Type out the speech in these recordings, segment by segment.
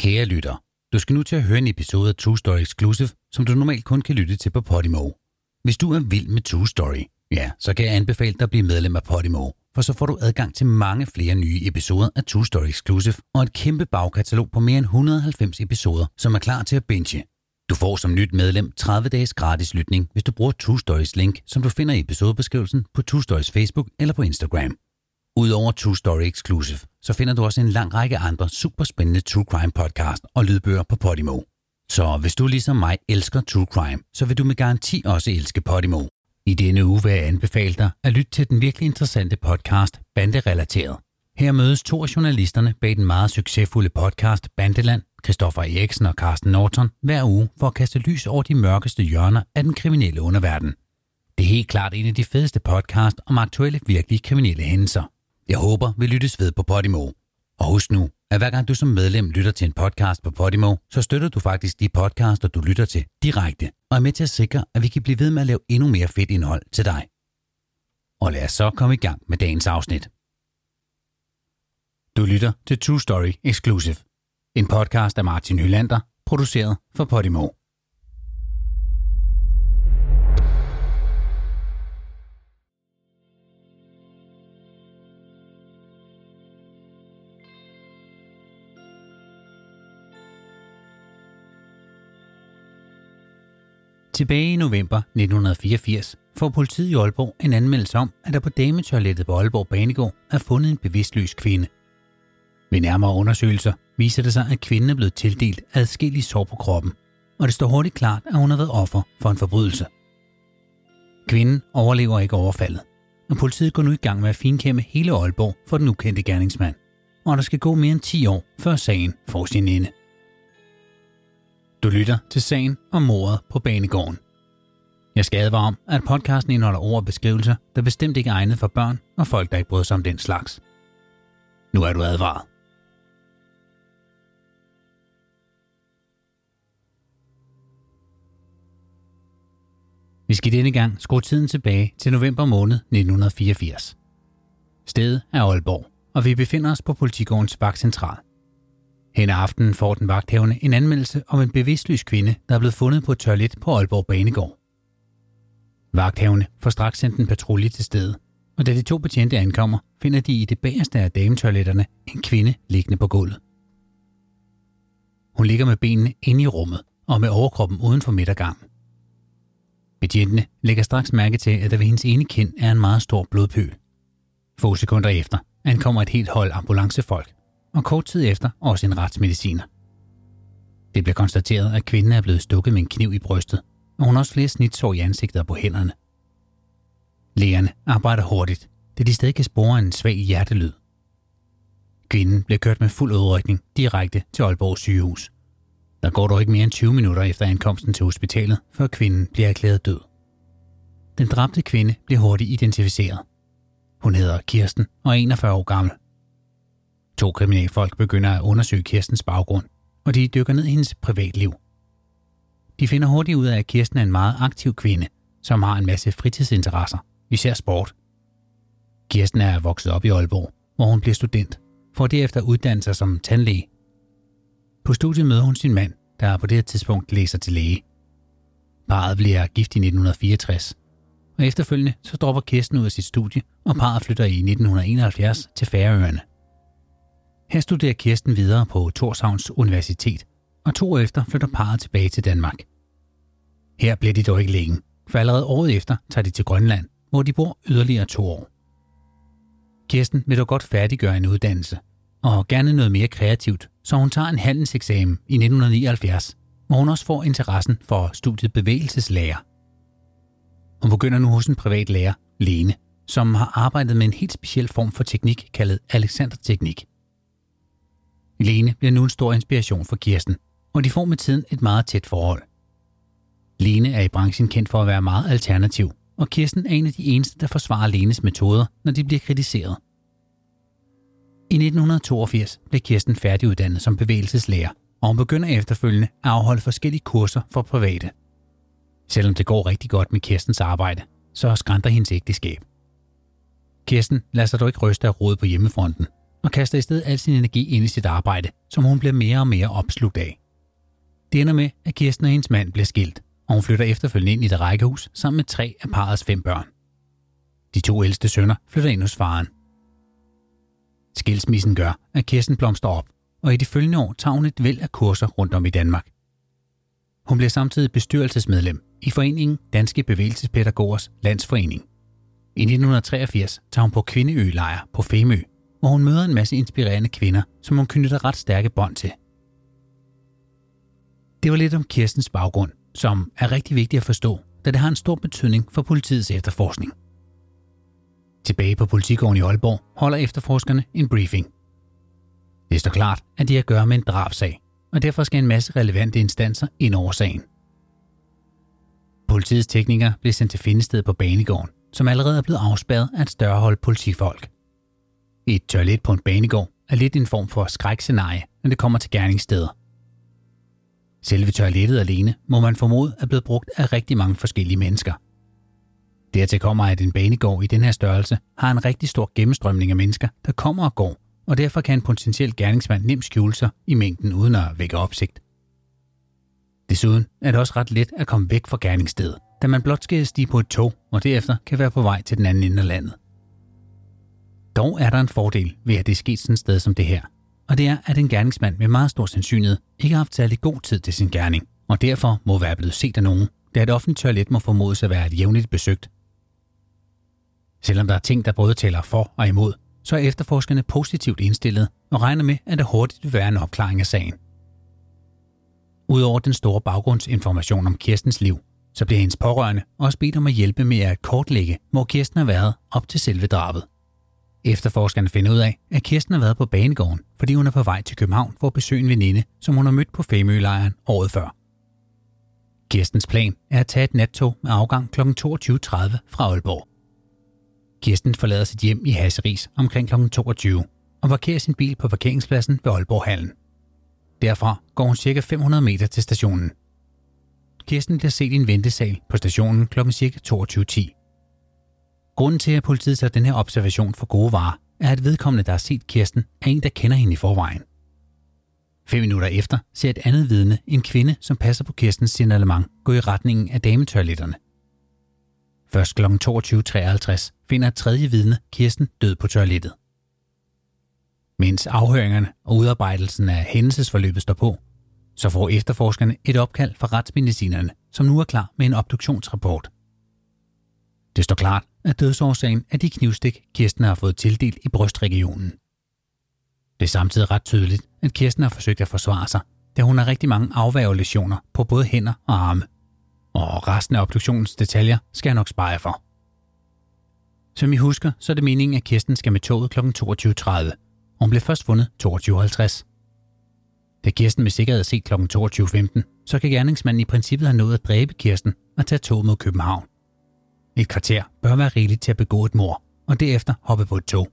Kære lytter, du skal nu til at høre en episode af True Story Exclusive, som du normalt kun kan lytte til på Podimo. Hvis du er vild med True Story, ja, så kan jeg anbefale dig at blive medlem af Podimo, for så får du adgang til mange flere nye episoder af True Story Exclusive og et kæmpe bagkatalog på mere end 190 episoder, som er klar til at binge. Du får som nyt medlem 30 dages gratis lytning, hvis du bruger True Stories link, som du finder i episodebeskrivelsen på True Stories Facebook eller på Instagram. Udover True Story Exclusive, så finder du også en lang række andre super spændende True Crime podcast og lydbøger på Podimo. Så hvis du ligesom mig elsker True Crime, så vil du med garanti også elske Podimo. I denne uge vil jeg anbefale dig at lytte til den virkelig interessante podcast Banderelateret. Her mødes to af journalisterne bag den meget succesfulde podcast Bandeland, Christoffer Eriksen og Carsten Norton, hver uge for at kaste lys over de mørkeste hjørner af den kriminelle underverden. Det er helt klart en af de fedeste podcast om aktuelle virkelige kriminelle hændelser. Jeg håber, vi lyttes ved på Podimo. Og husk nu, at hver gang du som medlem lytter til en podcast på Podimo, så støtter du faktisk de podcaster, du lytter til direkte, og er med til at sikre, at vi kan blive ved med at lave endnu mere fedt indhold til dig. Og lad os så komme i gang med dagens afsnit. Du lytter til True Story Exclusive, en podcast af Martin Hylander, produceret for Podimo. Tilbage i november 1984 får politiet i Aalborg en anmeldelse om, at der på dametoilettet på Aalborg Banegård er fundet en bevidstløs kvinde. Ved nærmere undersøgelser viser det sig, at kvinden er blevet tildelt adskillige sår på kroppen, og det står hurtigt klart, at hun har været offer for en forbrydelse. Kvinden overlever ikke overfaldet, og politiet går nu i gang med at finkæmme hele Aalborg for den ukendte gerningsmand, og der skal gå mere end 10 år, før sagen får sin ende. Du lytter til sagen om mordet på Banegården. Jeg skal advare om, at podcasten indeholder ord og beskrivelser, der bestemt ikke er egnet for børn og folk, der ikke bryder sig om den slags. Nu er du advaret. Vi skal denne gang skrue tiden tilbage til november måned 1984. Stedet er Aalborg, og vi befinder os på Politigårdens vagtcentral. Hen ad aftenen får den vagthavende en anmeldelse om en bevidstløs kvinde, der er blevet fundet på et toilet på Aalborg Banegård. Vagthavende får straks sendt en patrulje til stedet, og da de to betjente ankommer, finder de i det bagerste af dametoiletterne en kvinde liggende på gulvet. Hun ligger med benene inde i rummet og med overkroppen uden for midtergangen. Betjentene lægger straks mærke til, at der ved hendes ene kind er en meget stor blodpøl. Få sekunder efter ankommer et helt hold ambulancefolk, og kort tid efter også en retsmediciner. Det bliver konstateret, at kvinden er blevet stukket med en kniv i brystet, og hun har også flere snitsår i ansigtet og på hænderne. Lægerne arbejder hurtigt, da de stadig kan spore en svag hjertelyd. Kvinden bliver kørt med fuld udrykning direkte til Aalborg sygehus. Der går dog ikke mere end 20 minutter efter ankomsten til hospitalet, før kvinden bliver erklæret død. Den dræbte kvinde bliver hurtigt identificeret. Hun hedder Kirsten og er 41 år gammel. 2 kriminalfolk begynder at undersøge Kirstens baggrund, og de dykker ned i hendes privatliv. De finder hurtigt ud af, at Kirsten er en meget aktiv kvinde, som har en masse fritidsinteresser, især sport. Kirsten er vokset op i Aalborg, hvor hun bliver student, for derefter uddanne sig som tandlæge. På studiet møder hun sin mand, der på det her tidspunkt læser til læge. Parret bliver gift i 1964, og efterfølgende så dropper Kirsten ud af sit studie, og parret flytter i 1971 til Færøerne. Her studerer Kirsten videre på Tórshavns Universitet, og 2 år efter flytter parret tilbage til Danmark. Her bliver de dog ikke længe, for allerede året efter tager de til Grønland, hvor de bor yderligere 2 år. Kirsten vil dog godt færdiggøre en uddannelse, og gerne noget mere kreativt, så hun tager en handelseksamen i 1979, hvor hun også får interessen for studiet bevægelseslærer. Hun begynder nu hos en privat lærer, Lene, som har arbejdet med en helt speciel form for teknik kaldet Alexander-teknik. Lene bliver nu en stor inspiration for Kirsten, og de får med tiden et meget tæt forhold. Lene er i branchen kendt for at være meget alternativ, og Kirsten er en af de eneste, der forsvarer Lenes metoder, når de bliver kritiseret. I 1982 blev Kirsten færdiguddannet som bevægelseslærer, og hun begynder efterfølgende at afholde forskellige kurser for private. Selvom det går rigtig godt med Kirstens arbejde, så skranter hendes ægteskab. Kirsten lader sig dog ikke ryste af rodet på hjemmefronten, og kaster i stedet al sin energi ind i sit arbejde, som hun bliver mere og mere opslugt af. Det ender med, at Kirsten og hendes mand bliver skilt, og hun flytter efterfølgende ind i et rækkehus sammen med 3 af parrets 5 børn. De 2 ældste sønner flytter ind hos faren. Skilsmissen gør, at Kirsten blomstrer op, og i de følgende år tager hun et væld af kurser rundt om i Danmark. Hun bliver samtidig bestyrelsesmedlem i foreningen Danske Bevægelsespædagogers Landsforening. I 1983 tager hun på kvindeølejr på Femø, hvor hun møder en masse inspirerende kvinder, som hun knytter ret stærke bånd til. Det var lidt om Kirstens baggrund, som er rigtig vigtigt at forstå, da det har en stor betydning for politiets efterforskning. Tilbage på Politigården i Aalborg holder efterforskerne en briefing. Det står klart, at de har at gøre med en drabsag, og derfor skal en masse relevante instanser ind over sagen. Politiets teknikere blev sendt til findested på banegården, som allerede er blevet afspærret af et større hold politifolk. Et toilet på en banegård er lidt en form for skrækscenarie, når det kommer til gerningssteder. Selve toilettet alene må man formode er blevet brugt af rigtig mange forskellige mennesker. Dertil kommer, at en banegård i den her størrelse har en rigtig stor gennemstrømning af mennesker, der kommer og går, og derfor kan en potentiel gerningsmand nemt skjule sig i mængden uden at vække opsigt. Desuden er det også ret let at komme væk fra gerningsstedet, da man blot skal stige på et tog og derefter kan være på vej til den anden ende af landet. Dog er der en fordel ved, at det er sket sådan et sted som det her, og det er, at en gerningsmand med meget stor sandsynlighed ikke har haft særlig god tid til sin gerning, og derfor må være blevet set af nogen, da et offentligt toilet må formodes at være et jævnligt besøgt. Selvom der er ting, der både tæller for og imod, så er efterforskerne positivt indstillet og regner med, at der hurtigt vil være en opklaring af sagen. Udover den store baggrundsinformation om Kirstens liv, så bliver hendes pårørende også bedt om at hjælpe med at kortlægge, hvor Kirsten har været op til selve drabet. Efterforskerne finder ud af, at Kirsten har været på banegården, fordi hun er på vej til København for at besøge en veninde, som hun har mødt på Femølejren året før. Kirstens plan er at tage et nattog med afgang kl. 22.30 fra Aalborg. Kirsten forlader sit hjem i Hasseris omkring kl. 22 og parkerer sin bil på parkeringspladsen ved Aalborghallen. Derfra går hun ca. 500 meter til stationen. Kirsten bliver set i en ventesal på stationen kl. ca. 22.10. Grunden til, at politiet tager den her observation for gode varer, er, at vedkommende, der har set Kirsten, er en, der kender hende i forvejen. 5 minutter efter ser et andet vidne, en kvinde, som passer på Kirstens signalement, gå i retningen af dametoiletterne. Først kl. 22.53 finder et tredje vidne Kirsten død på toilettet. Mens afhøringerne og udarbejdelsen af hændelsesforløbet står på, så får efterforskerne et opkald fra retsmedicinerne, som nu er klar med en obduktionsrapport. Det står klart, at dødsårsagen er de knivstik, Kirsten har fået tildelt i brystregionen. Det er samtidig ret tydeligt, at Kirsten har forsøgt at forsvare sig, da hun har rigtig mange afværgelæsioner på både hænder og arme. Og resten af obduktionens detaljer skal jeg nok spare jer for. Som I husker, så er det meningen, at Kirsten skal med toget kl. 22.30, og hun blev først fundet 22.50. Da Kirsten med sikkerhed er set kl. 22.15, så kan gerningsmanden i princippet have nået at dræbe Kirsten og tage toget mod København. Et kvarter bør være rigeligt til at begå et mord, og derefter hoppe på et tog.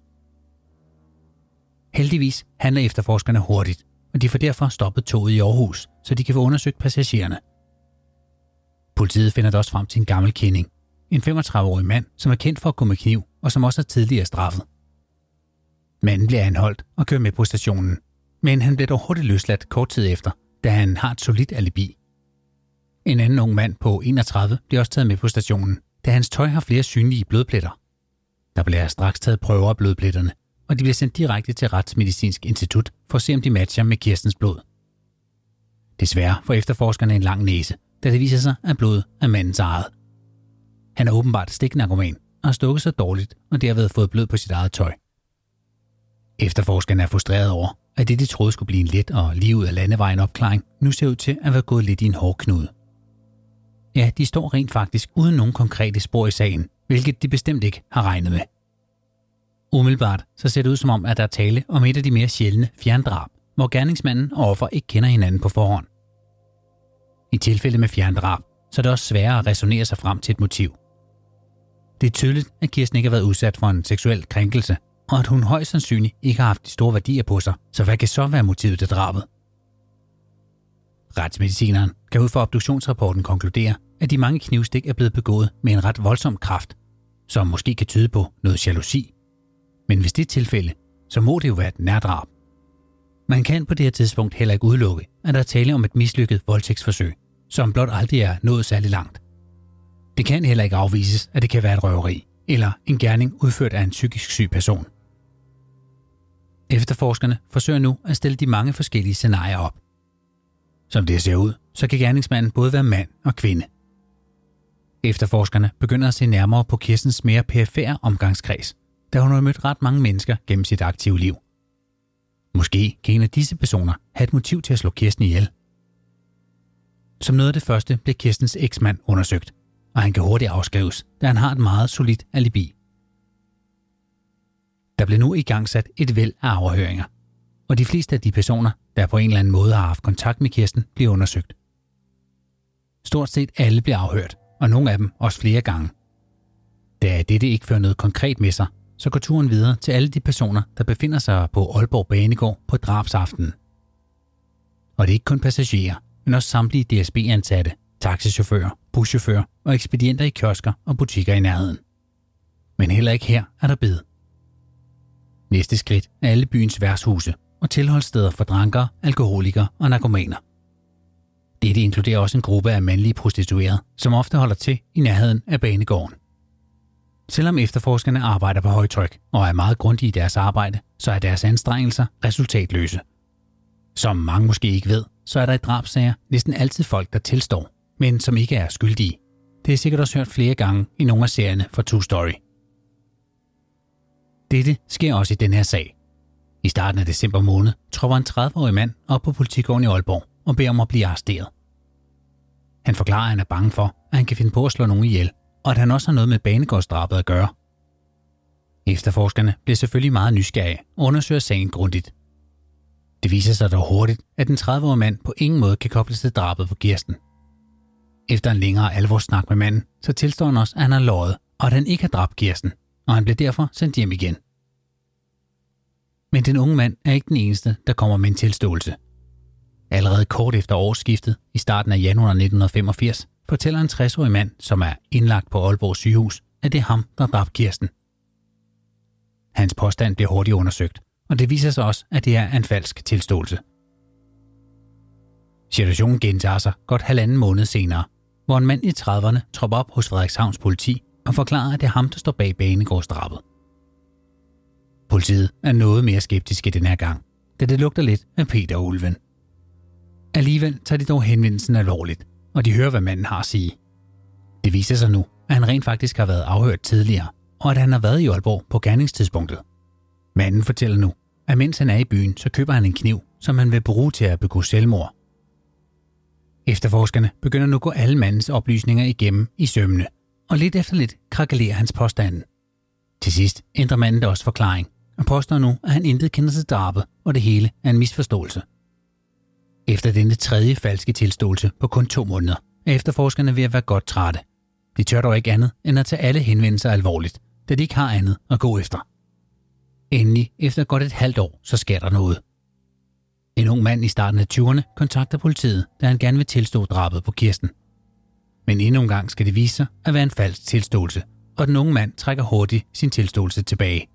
Heldigvis handler efterforskerne hurtigt, og de får derfor stoppet toget i Aarhus, så de kan få undersøgt passagererne. Politiet finder da også frem til en gammel kending, en 35-årig mand, som er kendt for at gå med kniv, og som også er tidligere straffet. Manden bliver anholdt og kører med på stationen, men han bliver dog hurtigt løsladt kort tid efter, da han har et solidt alibi. En anden ung mand på 31 bliver også taget med på stationen, da hans tøj har flere synlige blodpletter. Der bliver straks taget prøver af blodpletterne, og de bliver sendt direkte til Retsmedicinsk Institut for at se, om de matcher med Kirstens blod. Desværre får efterforskerne en lang næse, da det viser sig, at blodet er mandens eget. Han er åbenbart stiknarkoman og har stukket sig dårligt og derved fået blod på sit eget tøj. Efterforskerne er frustreret over, at det de troede skulle blive en let og lige ud af landevejen opklaring, nu ser ud til at være gået lidt i en hårdknude. Ja, de står rent faktisk uden nogen konkrete spor i sagen, hvilket de bestemt ikke har regnet med. Umiddelbart så ser det ud som om, at der er tale om et af de mere sjældne fjerndrab, hvor gerningsmanden og offer ikke kender hinanden på forhånd. I tilfælde med fjerndrab, så er det også sværere at ræsonnere sig frem til et motiv. Det er tydeligt, at Kirsten ikke har været udsat for en seksuel krænkelse, og at hun højst sandsynligt ikke har haft de store værdier på sig, så hvad kan så være motivet til drabet? Retsmedicineren kan ud fra obduktionsrapporten konkludere, at de mange knivstik er blevet begået med en ret voldsom kraft, som måske kan tyde på noget jalousi. Men hvis det er tilfælde, så må det jo være et nærdrab. Man kan på det her tidspunkt heller ikke udelukke, at der er tale om et mislykket voldtægtsforsøg, som blot aldrig er nået særlig langt. Det kan heller ikke afvises, at det kan være et røveri eller en gerning udført af en psykisk syg person. Efterforskerne forsøger nu at stille de mange forskellige scenarier op. Som det ser ud, så kan gerningsmanden både være mand og kvinde. Efterforskerne begynder at se nærmere på Kirstens mere perifære omgangskreds, da hun har mødt ret mange mennesker gennem sit aktive liv. Måske kan en af disse personer have et motiv til at slå Kirsten ihjel. Som noget af det første bliver Kirstens eksmand undersøgt, og han kan hurtigt afskrives, da han har et meget solidt alibi. Der bliver nu igangsat et væld af afhøringer, og de fleste af de personer, der på en eller anden måde har haft kontakt med Kirsten, bliver undersøgt. Stort set alle bliver afhørt, og nogle af dem også flere gange. Da dette ikke fører noget konkret med sig, så går turen videre til alle de personer, der befinder sig på Aalborg Banegård på drabsaftenen. Og det er ikke kun passagerer, men også samtlige DSB-ansatte, taxichauffører, buschauffører og ekspedienter i kiosker og butikker i nærheden. Men heller ikke her er der bed. Næste skridt er alle byens værtshuse og tilholdssteder for drankere, alkoholikere og narkomaner. Dette inkluderer også en gruppe af mandlige prostituerede, som ofte holder til i nærheden af banegården. Selvom efterforskerne arbejder på højtryk og er meget grundige i deres arbejde, så er deres anstrengelser resultatløse. Som mange måske ikke ved, så er der i drabssager næsten altid folk, der tilstår, men som ikke er skyldige. Det er sikkert også hørt flere gange i nogle af serierne fra True Story. Dette sker også i den her sag. I starten af december måned tropper en 30-årig mand op på politigården i Aalborg og beder om at blive arresteret. Han forklarer, at han er bange for, at han kan finde på at slå nogen ihjel, og at han også har noget med banegårdsdrabet at gøre. Efterforskerne bliver selvfølgelig meget nysgerrige og undersøger sagen grundigt. Det viser sig dog hurtigt, at den 30-årige mand på ingen måde kan kobles til drabet på Kirsten. Efter en længere alvorssnak med manden, så tilstår han også, at han har løjet, og at han ikke har dræbt Kirsten, og han bliver derfor sendt hjem igen. Men den unge mand er ikke den eneste, der kommer med en tilståelse. Allerede kort efter årsskiftet, i starten af januar 1985, fortæller en 60-årig mand, som er indlagt på Aalborg sygehus, at det er ham, der dræbte Kirsten. Hans påstand bliver hurtigt undersøgt, og det viser sig også, at det er en falsk tilståelse. Situationen gentager sig godt 1,5 måned senere, hvor en mand i 30'erne tropper op hos Frederikshavns politi og forklarer, at det er ham, der står bag banegårdsdrabet. Politiet er noget mere skeptiske den her gang, da det lugter lidt af Peter og Ulven. Alligevel tager de dog henvendelsen alvorligt, og de hører, hvad manden har at sige. Det viser sig nu, at han rent faktisk har været afhørt tidligere, og at han har været i Aalborg på gerningstidspunktet. Manden fortæller nu, at mens han er i byen, så køber han en kniv, som han vil bruge til at begå selvmord. Efterforskerne begynder nu at gå alle mandens oplysninger igennem i sømmene, og lidt efter lidt krakelerer hans påstanden. Til sidst ændrer manden da også forklaring, og påstår nu, at han intet kender til drabet, og det hele er en misforståelse. Efter denne tredje falske tilståelse på kun 2 måneder, er efterforskerne ved at være godt trætte. De tør dog ikke andet, end at tage alle henvendelser alvorligt, da de ikke har andet at gå efter. Endelig, efter godt et halvt år, så sker der noget. En ung mand i starten af 20'erne kontakter politiet, da han gerne vil tilstå drabet på Kirsten. Men endnu en gang skal det vise sig at være en falsk tilståelse, og den unge mand trækker hurtigt sin tilståelse tilbage.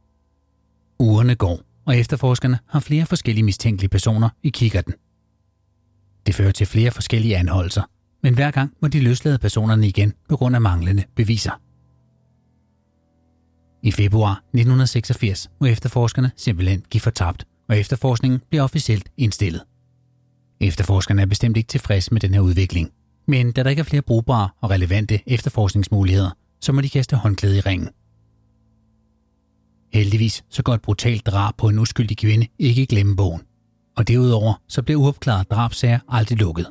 Ugerne går, og efterforskerne har flere forskellige mistænkelige personer i kikkerten. Det fører til flere forskellige anholdelser, men hver gang må de løslade personerne igen på grund af manglende beviser. I februar 1986 må efterforskerne simpelthen give fortabt, og efterforskningen bliver officielt indstillet. Efterforskerne er bestemt ikke tilfredse med den her udvikling, men da der ikke er flere brugbare og relevante efterforskningsmuligheder, så må de kaste håndklædet i ringen. Heldigvis så går et brutalt drab på en uskyldig kvinde ikke i glemmebogen, og derudover så bliver uopklarede drabssager aldrig lukket.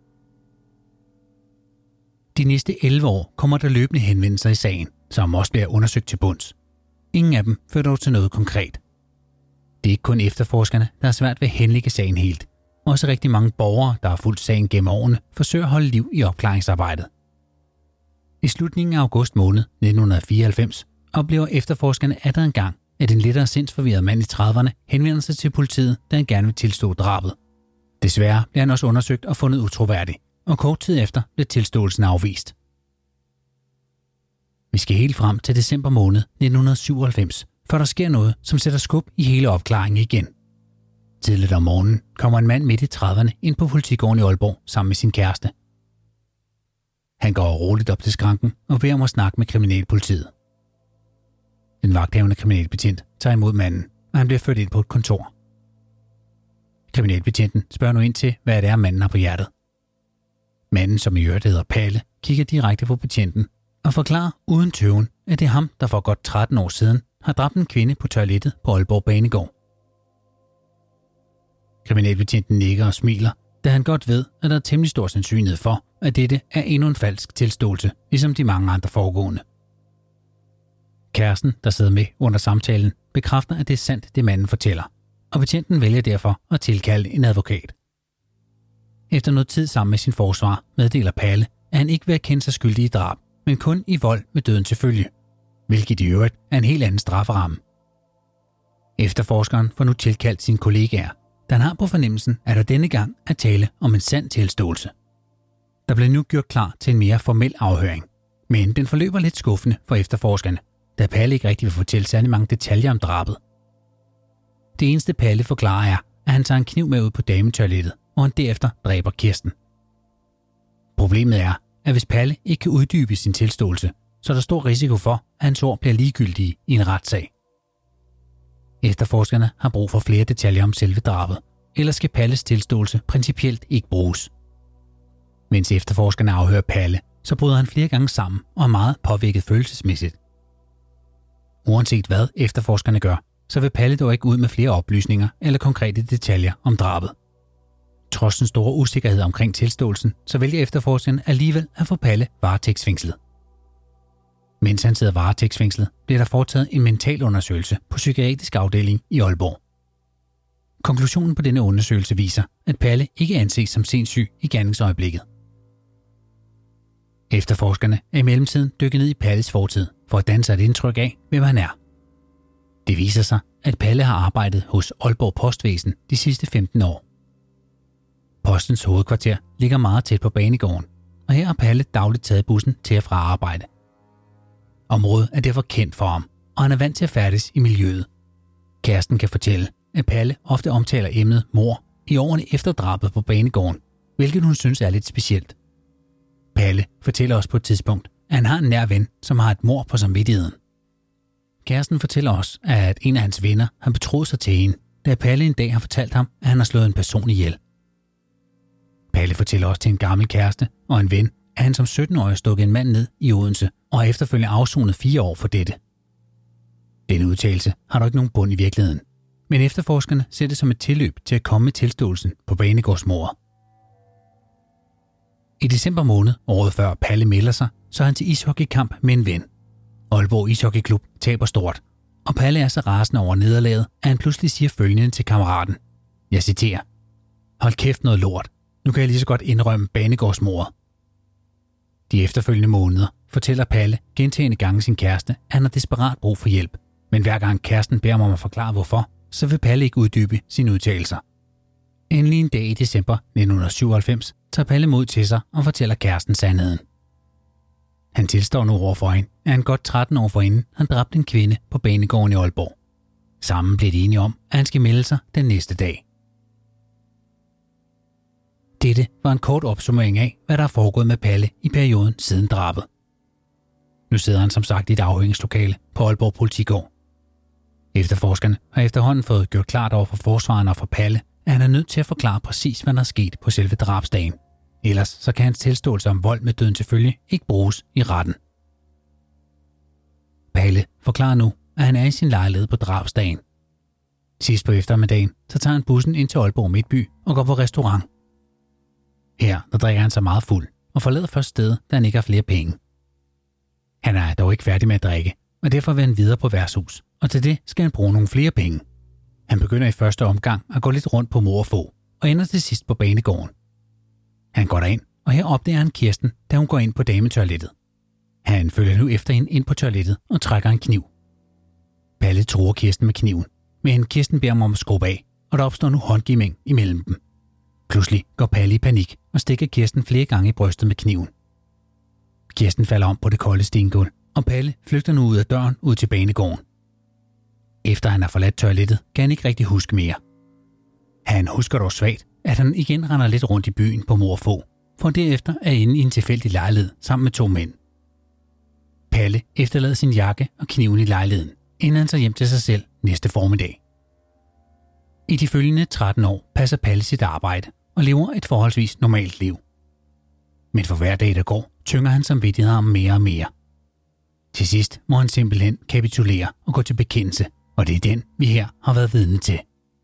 De næste 11 år kommer der løbende henvendelser i sagen, som også bliver undersøgt til bunds. Ingen af dem fører dog til noget konkret. Det er ikke kun efterforskerne, der er svært ved at henlægge sagen helt. Også rigtig mange borgere, der har fulgt sagen gennem årene, forsøger at holde liv i opklaringsarbejdet. I slutningen af august måned 1994 oplever efterforskerne atter en gang, at en lettere sindsforvirret mand i 30'erne henvender sig til politiet, da han gerne vil tilstå drabet. Desværre bliver han også undersøgt og fundet utroværdig, og kort tid efter bliver tilståelsen afvist. Vi skal helt frem til december måned 1997, før der sker noget, som sætter skub i hele opklaringen igen. Tidligt om morgenen kommer en mand midt i 30'erne ind på politigården i Aalborg sammen med sin kæreste. Han går roligt op til skranken og beder om at snakke med kriminalpolitiet. Den vagthavende kriminalbetjent tager imod manden, og han bliver ført ind på et kontor. Kriminalbetjenten spørger nu ind til, hvad det er, manden har på hjertet. Manden, som i øvrigt hedder Palle, kigger direkte på betjenten og forklarer uden tøven, at det er ham, der for godt 13 år siden har dræbt en kvinde på toilettet på Aalborg Banegård. Kriminalbetjenten nikker og smiler, da han godt ved, at der er temmelig stor sandsynlighed for, at dette er endnu en falsk tilståelse, ligesom de mange andre foregående. Kæresten, der sidder med under samtalen, bekræfter, at det er sandt, det manden fortæller, og betjenten vælger derfor at tilkalde en advokat. Efter noget tid sammen med sin forsvar meddeler Palle, at han ikke vil erkende sig skyldig i drab, men kun i vold med døden til følge, hvilket i øvrigt er en helt anden strafferamme. Efterforskeren får nu tilkaldt sine kollegaer, da han har på fornemmelsen, at der denne gang er tale om en sand tilståelse. Der bliver nu gjort klar til en mere formel afhøring, men den forløber lidt skuffende for efterforskerne, da Palle ikke rigtig vil fortælle særlig mange detaljer om drabet. Det eneste Palle forklarer er, at han tager en kniv med ud på dametoilettet, og han derefter dræber Kirsten. Problemet er, at hvis Palle ikke kan uddybe sin tilståelse, så er der stor risiko for, at hans ord bliver ligegyldige i en retssag. Efterforskerne har brug for flere detaljer om selve drabet, ellers skal Palles tilståelse principielt ikke bruges. Mens efterforskerne afhører Palle, så bryder han flere gange sammen og er meget påvirket følelsesmæssigt. Uanset hvad efterforskerne gør, så vil Palle dog ikke ud med flere oplysninger eller konkrete detaljer om drabet. Trods den store usikkerhed omkring tilståelsen, så vælger efterforskerne alligevel at få Palle varetægtsfængslet. Mens han sidder varetægtsfængslet, bliver der foretaget en mentalundersøgelse på psykiatrisk afdeling i Aalborg. Konklusionen på denne undersøgelse viser, at Palle ikke anses som sindssyg i gerningsøjeblikket. Efterforskerne er i mellemtiden dykket ned i Palles fortid for at danne sig et indtryk af, hvem han er. Det viser sig, at Palle har arbejdet hos Aalborg Postvæsen de sidste 15 år. Postens hovedkvarter ligger meget tæt på banegården, og her har Palle dagligt taget bussen til og fra arbejde. Området er derfor kendt for ham, og han er vant til at færdes i miljøet. Kæresten kan fortælle, at Palle ofte omtaler emnet mord i årene efter drabet på banegården, hvilket hun synes er lidt specielt. Palle fortæller også på et tidspunkt, at han har en nær ven, som har et mord på samvittigheden. Kæresten fortæller også, at en af hans venner har betroet sig til hende, da Palle en dag har fortalt ham, at han har slået en person ihjel. Palle fortæller også til en gammel kæreste og en ven, at han som 17-årig stukket en mand ned i Odense og har efterfølgende afsonet 4 år for dette. Denne udtalelse har dog ikke nogen bund i virkeligheden, men efterforskerne ser det som et tilløb til at komme med tilståelsen på banegårdsmordet. I december måned, året før Palle melder sig, så er han til ishockeykamp med en ven. Aalborg Ishockeyklub taber stort, og Palle er så rasende over nederlaget, at han pludselig siger følgende til kammeraten. Jeg citerer: "Hold kæft noget lort. Nu kan jeg lige så godt indrømme banegårdsmordet." De efterfølgende måneder fortæller Palle gentagne gange sin kæreste, at han har desperat brug for hjælp. Men hver gang kæresten beder ham om at forklare hvorfor, så vil Palle ikke uddybe sine udtalelser. Endelig en dag i december 1997 tager Palle mod til sig og fortæller kæresten sandheden. Han tilstår nu overfor hende, at han godt 13 år forinden han dræbte en kvinde på banegården i Aalborg. Sammen blev de enige om, at han skal melde sig den næste dag. Dette var en kort opsummering af, hvad der er foregået med Palle i perioden siden drabet. Nu sidder han som sagt i et afhøringslokale på Aalborg Politigård. Efterforskerne har efterhånden fået gjort klart over for forsvareren og for Palle, at han er nødt til at forklare præcis, hvad der er sket på selve drabsdagen. Ellers så kan hans tilståelse om vold med døden til følge ikke bruges i retten. Palle forklarer nu, at han er i sin lejlighed på drabsdagen. Sidst på eftermiddagen, så tager han bussen ind til Aalborg Midtby og går på restaurant. Her der drikker han sig meget fuld og forlader først stedet, da han ikke har flere penge. Han er dog ikke færdig med at drikke, og derfor vil han videre på værtshus, og til det skal han bruge nogle flere penge. Han begynder i første omgang at gå lidt rundt på mor og få, og ender til sidst på banegården. Han går derind, og her opdager han Kirsten, da hun går ind på dametoilettet. Han følger nu efter hende ind på toilettet og trækker en kniv. Palle truer Kirsten med kniven, men Kirsten beder ham om at skrubbe af, og der opstår nu håndgivning imellem dem. Pludselig går Palle i panik og stikker Kirsten flere gange i brystet med kniven. Kirsten falder om på det kolde stengulv, og Palle flygter nu ud af døren ud til banegården. Efter han har forladt toilettet, kan han ikke rigtig huske mere. Han husker dog svagt, at han igen render lidt rundt i byen på mor og få, for derefter er inde i en tilfældig lejlighed sammen med 2 mænd. Palle efterlader sin jakke og kniven i lejligheden, inden han tager hjem til sig selv næste formiddag. I de følgende 13 år passer Palle sit arbejde og lever et forholdsvis normalt liv. Men for hver dag, der går, tynger han samvittighed om mere og mere. Til sidst må han simpelthen kapitulere og gå til bekendelse, og det er den, vi her har været vidne til.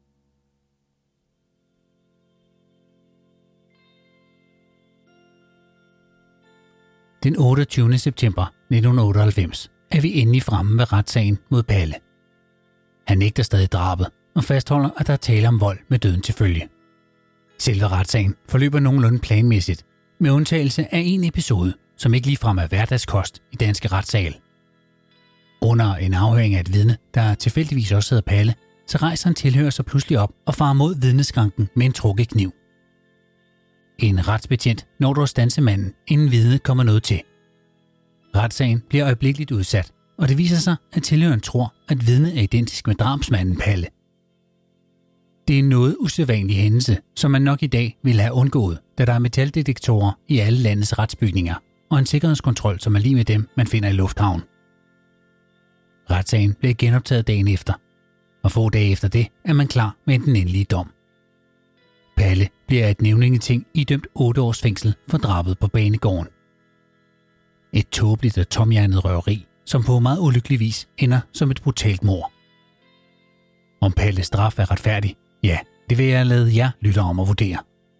Den 28. september 1998 er vi endelig fremme ved retssagen mod Palle. Han nægter stadig drabet og fastholder, at der er tale om vold med døden til følge. Selve retssagen forløber nogenlunde planmæssigt, med undtagelse af en episode, som ikke ligefrem er hverdagskost i danske retssal. Under en afhøring af et vidne, der tilfældigvis også hedder Palle, så rejser han tilhører sig pludselig op og farer mod vidneskranken med en trukket kniv. En retsbetjent når dog standse manden, inden vidnet kommer noget til. Retssagen bliver øjeblikkeligt udsat, og det viser sig, at tilhøreren tror, at vidnet er identisk med drabsmanden Palle. Det er en noget usædvanlig hændelse, som man nok i dag ville have undgået, da der er metaldetektorer i alle landets retsbygninger, og en sikkerhedskontrol, som er lige med dem, man finder i lufthavnen. Retssagen bliver genoptaget dagen efter, og få dage efter det er man klar med den endelige dom. Palle bliver et nævningeting idømt 8 års fængsel for drabet på banegården. Et tåbeligt og tomhjernet røveri, som på meget ulykkelig vis ender som et brutalt mord. Om Palles straf er retfærdig, ja, det vil jeg lade jer lytte om at vurdere.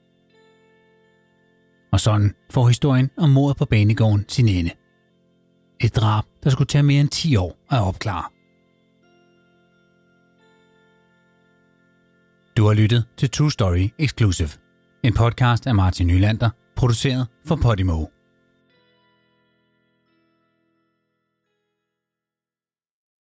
Og sådan får historien om mordet på banegården sin ende. Et drab, der skulle tage mere end 10 år at opklare. Du har lyttet til True Story Exclusive, en podcast af Martin Nylander, produceret for Podimo.